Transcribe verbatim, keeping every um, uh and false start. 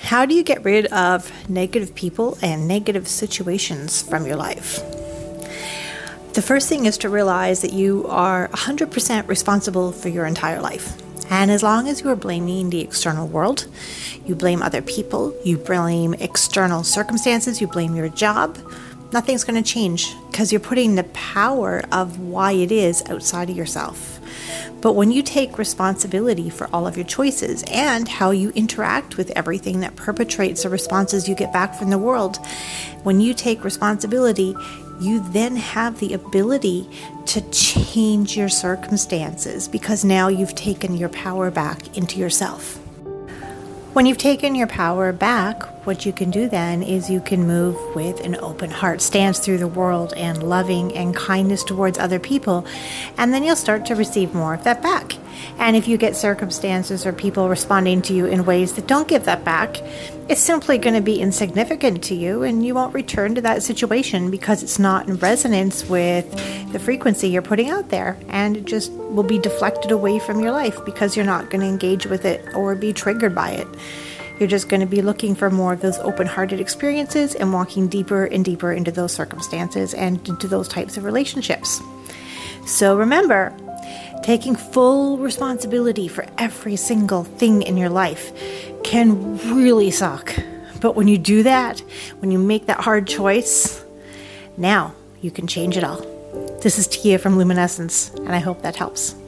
How do you get rid of negative people and negative situations from your life? The first thing is to realize that you are one hundred percent responsible for your entire life. And as long as you are blaming the external world, you blame other people, you blame external circumstances, you blame your job, nothing's going to change because you're putting the power of why it is outside of yourself. But when you take responsibility for all of your choices and how you interact with everything that perpetrates the responses you get back from the world, when you take responsibility, you then have the ability to change your circumstances because now you've taken your power back into yourself. When you've taken your power back, what you can do then is you can move with an open heart, stance through the world and loving and kindness towards other people, and then you'll start to receive more of that back. And if you get circumstances or people responding to you in ways that don't give that back, it's simply going to be insignificant to you and you won't return to that situation because it's not in resonance with the frequency you're putting out there, and it just will be deflected away from your life because you're not going to engage with it or be triggered by it. You're just going to be looking for more of those open-hearted experiences and walking deeper and deeper into those circumstances and into those types of relationships. So remember, taking full responsibility for every single thing in your life can really suck. But when you do that, when you make that hard choice, now you can change it all. This is Tia from Luminescence, and I hope that helps.